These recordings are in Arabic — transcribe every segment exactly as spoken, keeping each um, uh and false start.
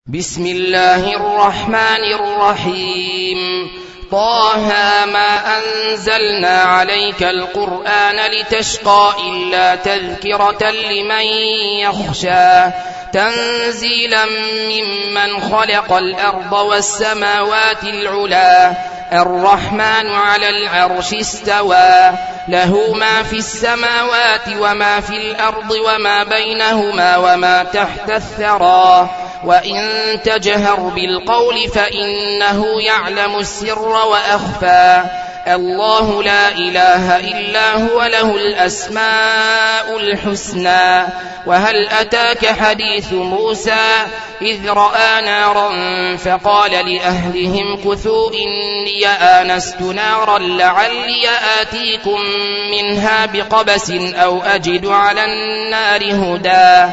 بسم الله الرحمن الرحيم طه ما أنزلنا عليك القرآن لتشقى إلا تذكرة لمن يخشى تنزيلا ممن خلق الأرض والسماوات العلا الرحمن على العرش استوى له ما في السماوات وما في الأرض وما بينهما وما تحت الثرى وإن تجهر بالقول فإنه يعلم السر وأخفى الله لا إله إلا هو له الأسماء الحسنى وهل أتاك حديث موسى إذ رأى نارا فقال لأهلهم كثوا إني آنست نارا لعلي آتيكم منها بقبس أو أجد على النار هدى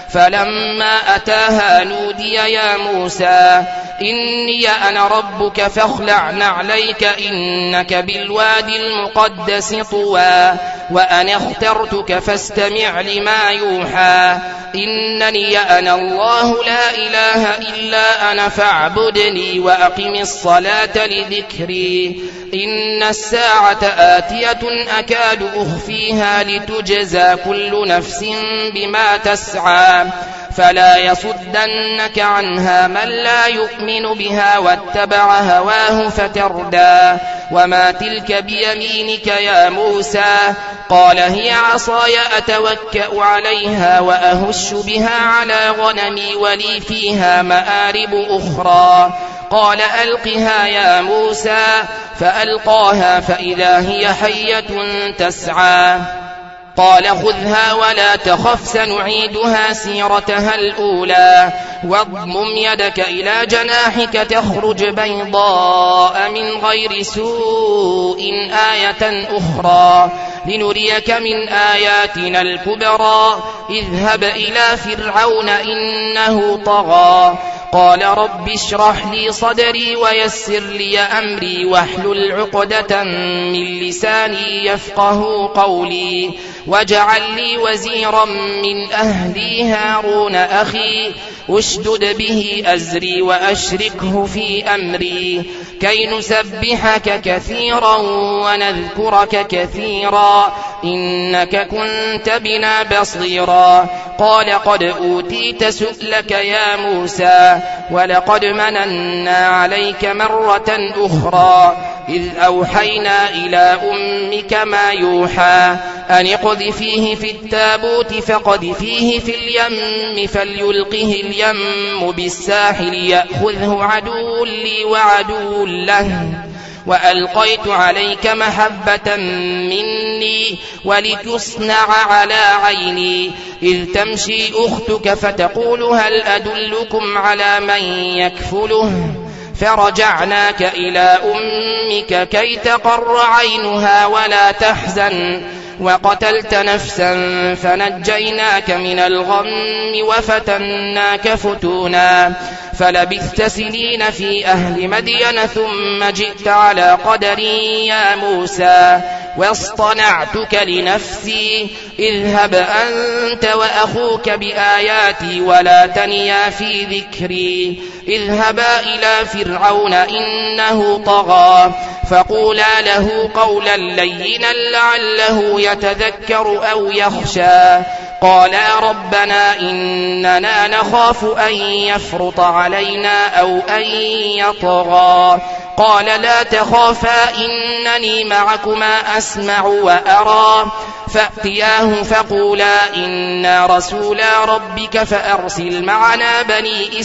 فلما أتاها نودي يا موسى إني أنا ربك فاخلع نعليك إنك بالوادي المقدس طوى وأنا اخترتك فاستمع لما يوحى إنني أنا الله لا إله إلا أنا فاعبدني وأقم الصلاة لذكري إن الساعة آتية أكاد أخفيها لتجزى كل نفس بما تسعى فلا يصدنك عنها من لا يؤمن بها واتبع هواه فتردى وما تلك بيمينك يا موسى قال هي عصاي أتوكأ عليها وأهش بها على غنمي ولي فيها مآرب أخرى قال ألقها يا موسى فألقاها فإذا هي حية تسعى قال خذها ولا تخف سنعيدها سيرتها الأولى واضمم يدك إلى جناحك تخرج بيضاء من غير سوء آية أخرى لنريك من آياتنا الكبرى اذهب إلى فرعون إنه طغى قال رب اشرح لي صدري ويسر لي أمري واحلل عقدة من لساني يفقه قولي واجعل لي وزيرا من أهلي هارون أخي اشدد به أزري وأشركه في أمري كي نسبحك كثيرا ونذكرك كثيرا إنك كنت بنا بصيرا قال قد أوتيت سؤلك يا موسى ولقد مننا عليك مرة أخرى إذ أوحينا إلى أمك ما يوحى أن اقذفيه في التابوت فقذفيه في اليم فليلقه اليم بالساحل يأخذه عدو لي وعدو له وألقيت عليك محبة مني ولتصنع على عيني إذ تمشي أختك فتقول هل أدلكم على من يكفله فرجعناك إلى أمك كي تقر عينها ولا تحزن وقتلت نفسا فنجيناك من الغم وفتناك فتونا فلبثت سنين في أهل مدين ثم جئت على قدري يا موسى واصطنعتك لنفسي اذهب أنت وأخوك بآياتي ولا تنيا في ذكري اذهبا إلى فرعون إنه طغى فقولا له قولا لينا لعله يتذكر أو يخشى قالا ربنا إننا نخاف أن يفرط علينا أو أن يطغى قال لا تخافا إنني معكما أسمع وأرى فأتياه فقولا إنا رسولا ربك فأرسل معنا بني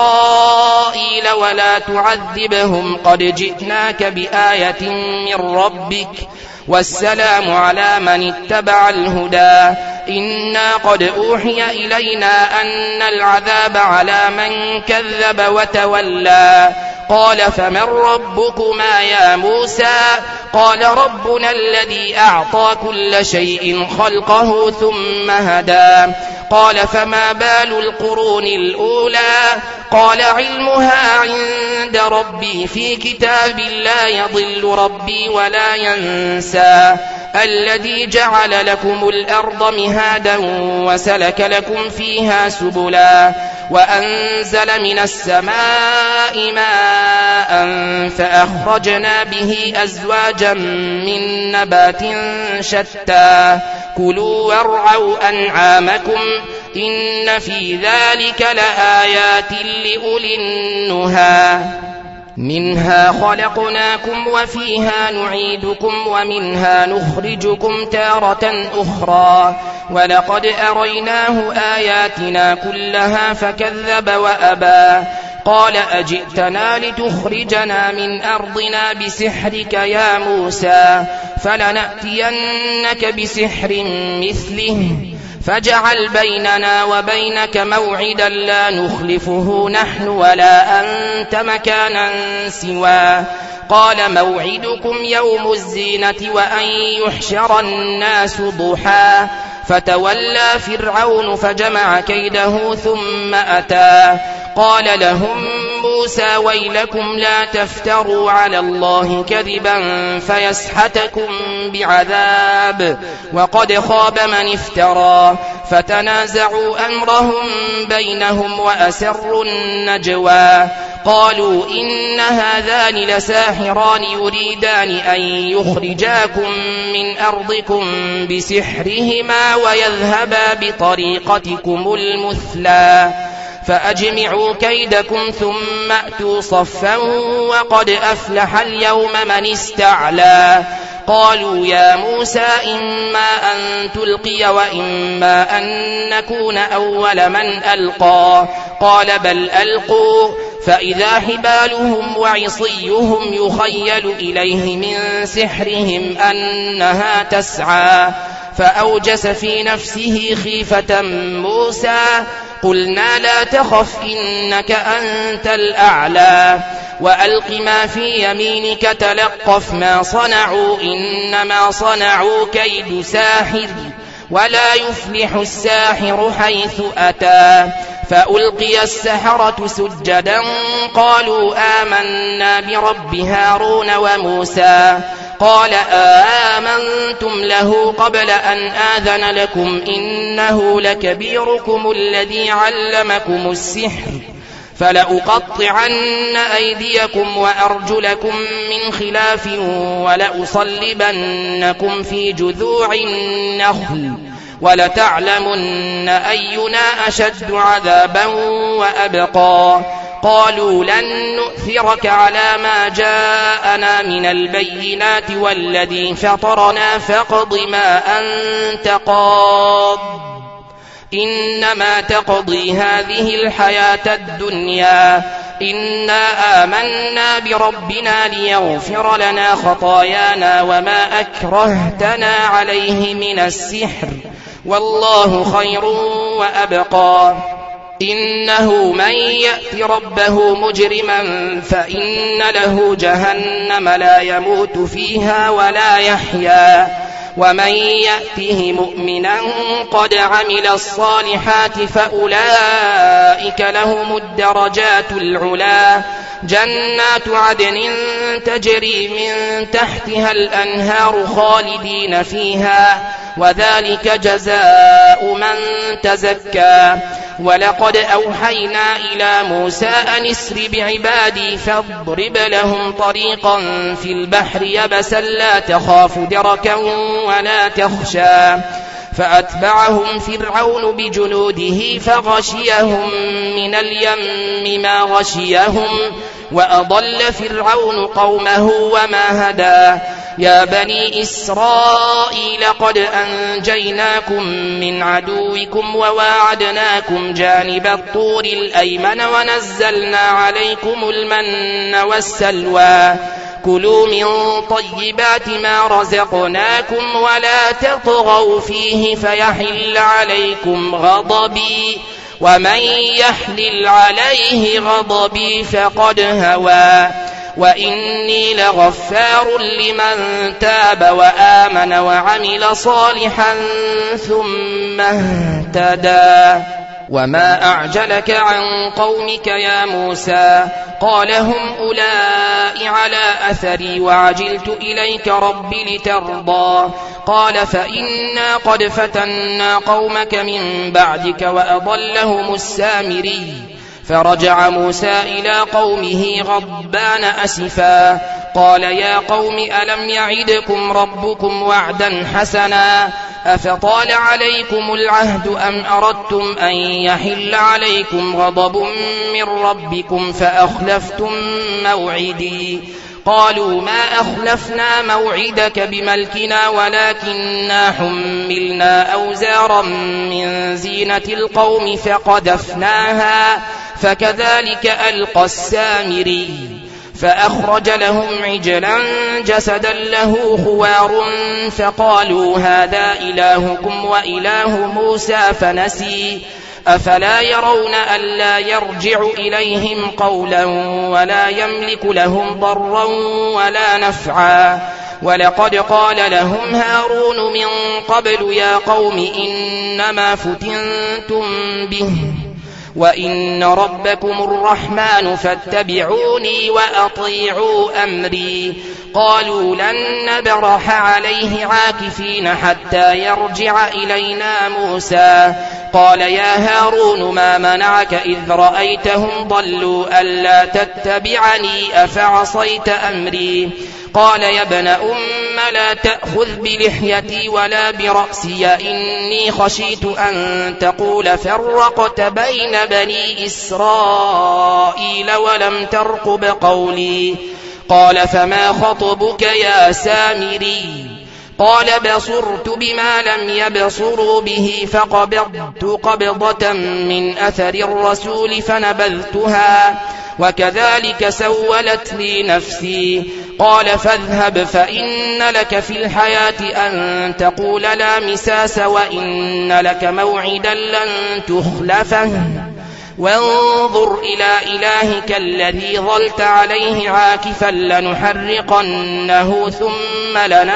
إسرائيل ولا تعذبهم قد جئناك بآية من ربك والسلام على من اتبع الهدى إنا قد أوحي إلينا أن العذاب على من كذب وتولى قال فمن ربكما يا موسى قال ربنا الذي أعطى كل شيء خلقه ثم هدى قال فما بال القرون الأولى قال علمها عند ربي في كتاب لا يضل ربي ولا ينسى الذي جعل لكم الأرض مهادا وسلك لكم فيها سبلا وأنزل من السماء ماء فأخرجنا به أزواجا من نبات شتى كلوا وارعوا أنعامكم إن في ذلك لآيات لأولي النهى منها خلقناكم وفيها نعيدكم ومنها نخرجكم تارة أخرى ولقد أريناه آياتنا كلها فكذب وأبى قال أجئتنا لتخرجنا من أرضنا بسحرك يا موسى فلنأتينك بسحر مثله فاجعل بيننا وبينك موعدا لا نخلفه نحن ولا أنت مكانا سواه قال موعدكم يوم الزينة وأن يحشر الناس ضحى فتولى فرعون فجمع كيده ثم أتى قال لهم موسى ويلكم لا تفتروا على الله كذبا فيسحتكم بعذاب وقد خاب من افترى فتنازعوا أمرهم بينهم وأسروا النجوى قالوا إن هذان لساحران يريدان أن يخرجاكم من أرضكم بسحرهما ويذهبا بطريقتكم المثلى فأجمعوا كيدكم ثم أتوا صفا وقد أفلح اليوم من استعلى قالوا يا موسى إما أن تلقي وإما أن نكون أول من ألقى قال بل ألقوا فإذا حبالهم وعصيهم يخيل إليه من سحرهم أنها تسعى فأوجس في نفسه خيفة موسى قلنا لا تخف إنك أنت الأعلى وألق ما في يمينك تلقف ما صنعوا إنما صنعوا كيد ساحر ولا يفلح الساحر حيث أتى فألقي السحرة سجدا قالوا آمنا برب هارون وموسى قال آمنتم له قبل أن آذن لكم إنه لكبيركم الذي علمكم السحر فلأقطعن أيديكم وأرجلكم من خلاف ولأصلبنكم في جذوع النخل ولتعلمن أينا أشد عذابا وأبقى قالوا لن نؤثرك على ما جاءنا من البينات والذي فطرنا فاقض ما أنت قاض إنما تقضي هذه الحياة الدنيا إنا آمنا بربنا ليغفر لنا خطايانا وما أكرهتنا عليه من السحر والله خير وأبقى إنه من يأت ربه مجرما فإن له جهنم لا يموت فيها ولا يحيا ومن يأته مؤمنا قد عمل الصالحات فأولئك لهم الدرجات العلا جنات عدن تجري من تحتها الأنهار خالدين فيها وذلك جزاء من تزكى ولقد أوحينا إلى موسى أن اسر بعبادي فاضرب لهم طريقا في البحر يبسا لا تخاف دركا ولا تخشى فأتبعهم فرعون بجنوده فغشيهم من اليم ما غشيهم وأضل فرعون قومه وما هدى يا بني إسرائيل قد أنجيناكم من عدوكم وواعدناكم جانب الطور الأيمن ونزلنا عليكم المن والسلوى كلوا من طيبات ما رزقناكم ولا تطغوا فيه فيحل عليكم غضبي ومن يحلل عليه غضبي فقد هوى وإني لغفار لمن تاب وآمن وعمل صالحا ثم اهتدى وما أعجلك عن قومك يا موسى قال هم أولئك على أثري وعجلت إليك رب لترضى قال فإنا قد فتنا قومك من بعدك وأضلهم السامري فرجع موسى إلى قومه غضبان أسفا قال يا قوم ألم يعدكم ربكم وعدا حسنا أفطال عليكم العهد أم أردتم أن يحل عليكم غضب من ربكم فأخلفتم موعدي قالوا ما أخلفنا موعدك بملكنا ولكننا حملنا أوزارا من زينة القوم فقذفناها فكذلك ألقى السامري فأخرج لهم عجلا جسدا له خوار فقالوا هذا إلهكم وإله موسى فنسي أفلا يرون ألا يرجع إليهم قولا ولا يملك لهم ضرا ولا نفعا ولقد قال لهم هارون من قبل يا قوم إنما فتنتم به وإن ربكم الرحمن فاتبعوني وأطيعوا أمري قالوا لن نبرح عليه عاكفين حتى يرجع إلينا موسى قال يا هارون ما منعك إذ رأيتهم ضلوا ألا تتبعني أفعصيت أمري قال يا ابن أم لا تأخذ بلحيتي ولا برأسي إني خشيت أن تقول فرقت بين بني إسرائيل ولم ترقب قولي قال فما خطبك يا سامري قال بصرت بما لم يبصروا به فقبضت قبضة من أثر الرسول فنبذتها وكذلك سولت لي نفسي قال فاذهب فإن لك في الحياة أن تقول لا مساس وإن لك موعدا لن تخلفه وانظر إلى إلهك الذي ظلت عليه عاكفا لنحرقنه ثم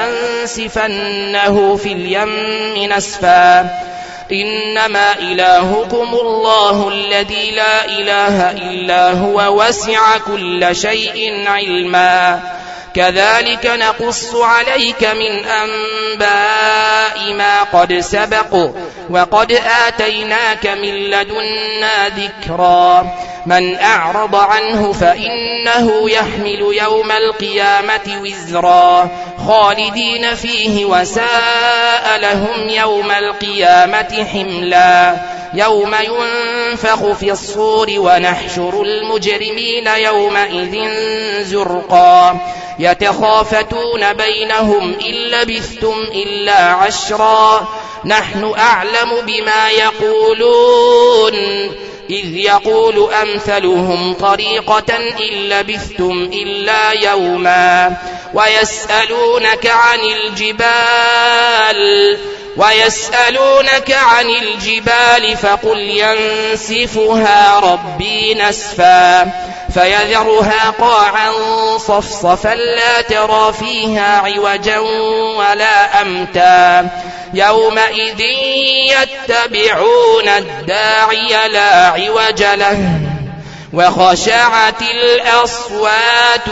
لننسفنه في اليم نسفا إنما إلهكم الله الذي لا إله إلا هو وسع كل شيء علما كذلك نقص عليك من أنباء ما قد سبق وقد آتيناك من لدنا ذكرا من أعرض عنه فإنه يحمل يوم القيامة وزرا خالدين فيه وساء لهم يوم القيامة حملا يوم ينفخ في الصور ونحشر المجرمين يومئذ زرقا يتخافتون بينهم إن لبثتم إلا عشرا نحن أعلم بما يقولون إذ يقول أمثلهم طريقة إن لبثتم إلا يوما ويسألونك عن الجبال ويسألونك عن الجبال فقل ينسفها ربي نسفا فيذرها قاعا صفصفا لا ترى فيها عوجا ولا أمتا يومئذ يتبعون الداعي لا عوج له وخشعت الأصوات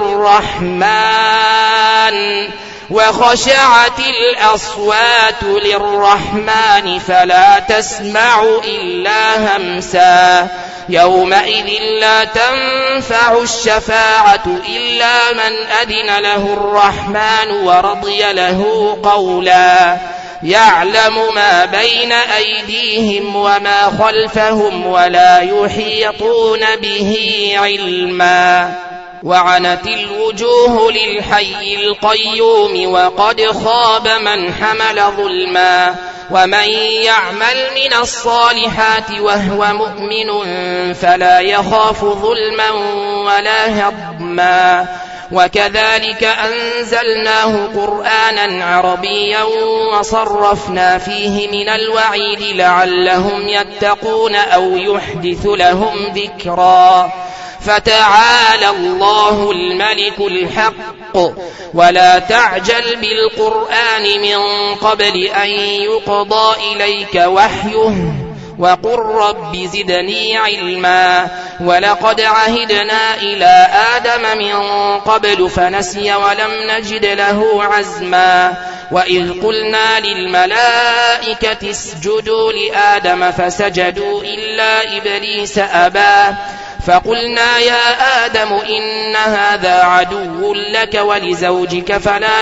للرحمن وخشعت الأصوات للرحمن فلا تسمع إلا همسا يومئذ لا تنفع الشفاعة إلا من أذن له الرحمن ورضي له قولا يعلم ما بين أيديهم وما خلفهم ولا يحيطون به علما وعنت الوجوه للحي القيوم وقد خاب من حمل ظلما ومن يعمل من الصالحات وهو مؤمن فلا يخاف ظلما ولا هضما وكذلك أنزلناه قرآنا عربيا وصرفنا فيه من الوعيد لعلهم يتقون أو يحدث لهم ذكرا فتعالى الله الملك الحق ولا تعجل بالقرآن من قبل أن يقضى إليك وحيه وقل رب زدني علما ولقد عهدنا إلى آدم من قبل فنسي ولم نجد له عزما وإذ قلنا للملائكة اسجدوا لآدم فسجدوا إلا إبليس أبى فقلنا يا آدم إن هذا عدو لك ولزوجك فلا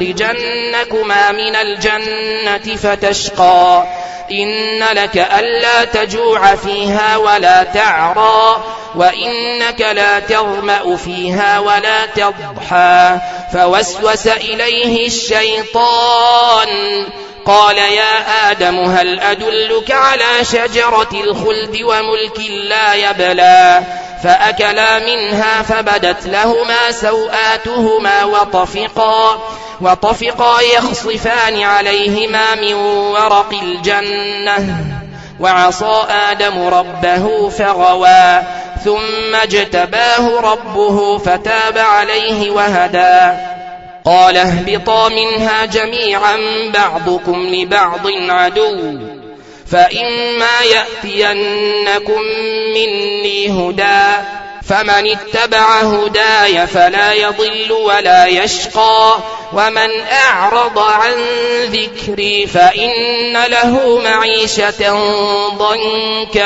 يخرجنكما من الجنة فتشقى إن لك ألا تجوع فيها ولا تعرى وإنك لا تظمأ فيها ولا تضحى فوسوس إليه الشيطان قال يا آدم هل أدلك على شجرة الخلد وملك لا يبلى فأكلا منها فبدت لهما سوآتهما وطفقا وطفقا يخصفان عليهما من ورق الجنة وعصى آدم ربه فغوى ثم اجتباه ربه فتاب عليه وهدى قال اهبطا منها جميعا بعضكم لبعض عدو فإما يأتينكم مني هدى فمن اتبع هداي فلا يضل ولا يشقى ومن أعرض عن ذكري فإن له معيشة ضنكا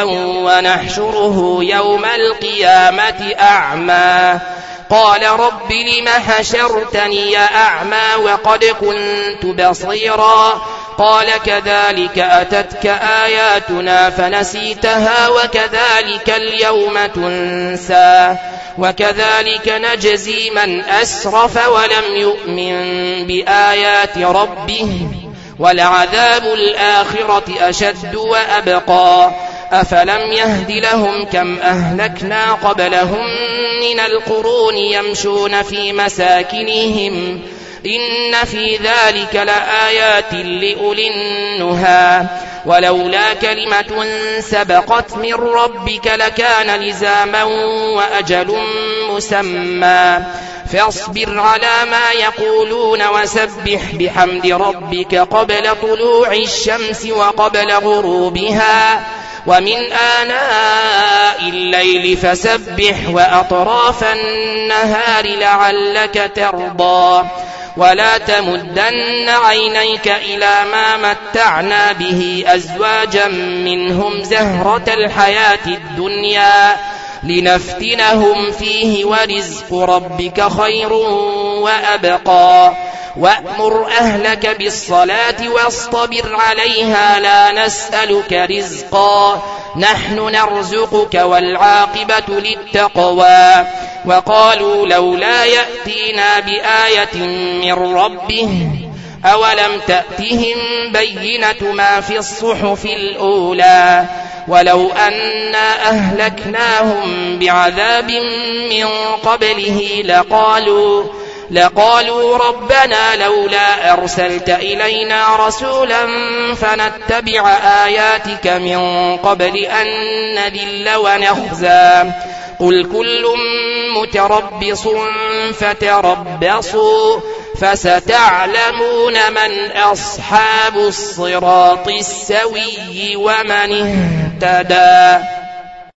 ونحشره يوم القيامة أعمى قال رب لم حشرتني أعمى وقد كنت بصيرا قال كذلك أتتك آياتنا فنسيتها وكذلك اليوم تنسى وكذلك نجزي من أسرف ولم يؤمن بآيات ربه ولعذاب الآخرة أشد وأبقى أفلم يهد لهم كم أهلكنا قبلهم من القرون يمشون في مساكنهم إن في ذلك لآيات لأولي النهى ولولا كلمة سبقت من ربك لكان لزاما وأجل مسمى فاصبر على ما يقولون وسبح بحمد ربك قبل طلوع الشمس وقبل غروبها ومن آناء الليل فسبح وأطراف النهار لعلك ترضى ولا تمدن عينيك إلى ما متعنا به أزواجا منهم زهرة الحياة الدنيا لنفتنهم فيه ورزق ربك خير وأبقى وأمر أهلك بالصلاة واصطبر عليها لا نسألك رزقا نحن نرزقك والعاقبة للتقوى وقالوا لولا يأتينا بآية من ربه أولم تأتهم بينة ما في الصحف الأولى ولو أنا أهلكناهم بعذاب من قبله لقالوا لقالوا ربنا لولا أرسلت إلينا رسولا فنتبع آياتك من قبل أن نذل ونخزى قل كل متربص فتربصوا فستعلمون من أصحاب الصراط السوي ومن اهتدى.